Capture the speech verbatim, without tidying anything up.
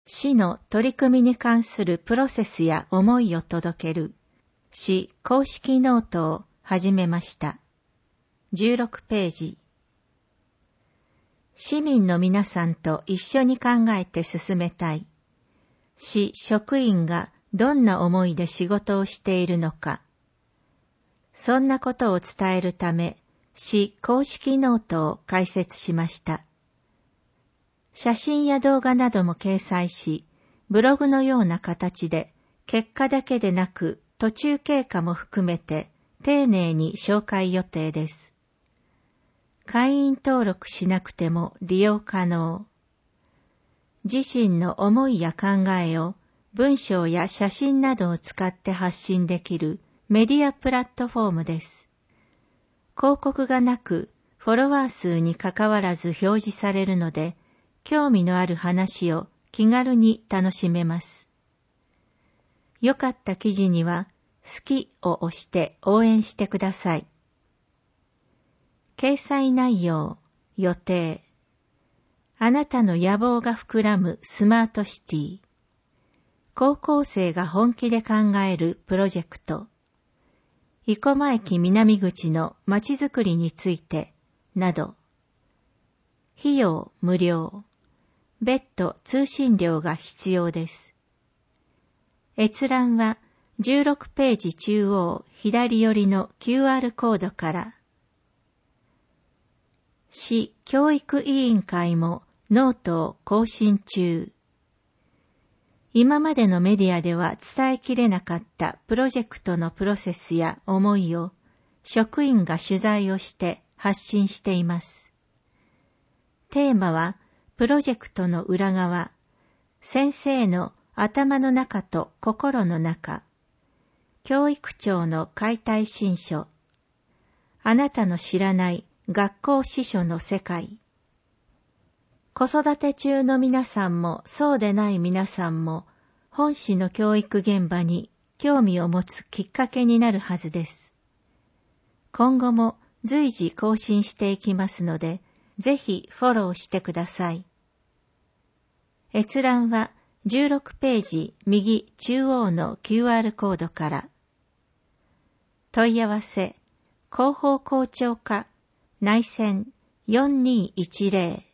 市の取り組みに関するプロセスや思いを届ける市公式ノートを始めました。じゅうろくページ。市民の皆さんと一緒に考えて進めたい。市職員がどんな思いで仕事をしているのか。そんなことを伝えるため、市公式ノートを開設しました。写真や動画なども掲載し、ブログのような形で、結果だけでなく途中経過も含めて丁寧に紹介予定です。会員登録しなくても利用可能。自身の思いや考えを文章や写真などを使って発信できるメディアプラットフォームです。広告がなく、フォロワー数に関わらず表示されるので、興味のある話を気軽に楽しめます。良かった記事には、好きを押して応援してください。掲載内容、予定。あなたの野望が膨らむスマートシティ。高校生が本気で考えるプロジェクト。生駒駅南口の街づくりについて、など。費用無料。別途通信料が必要です。閲覧はじゅうろくページ中央左寄りの キューアール コードから。市教育委員会もノートを更新中。今までのメディアでは伝えきれなかったプロジェクトのプロセスや思いを職員が取材をして発信しています。テーマはプロジェクトの裏側、先生の頭の中と心の中、教育庁の解体新書、あなたの知らない学校司書の世界。子育て中の皆さんもそうでない皆さんも本市の教育現場に興味を持つきっかけになるはずです。今後も随時更新していきますので、ぜひフォローしてください。閲覧はじゅうろくページ右中央の キューアール コードから。問い合わせ、広報校長課内線よんにいちゼロ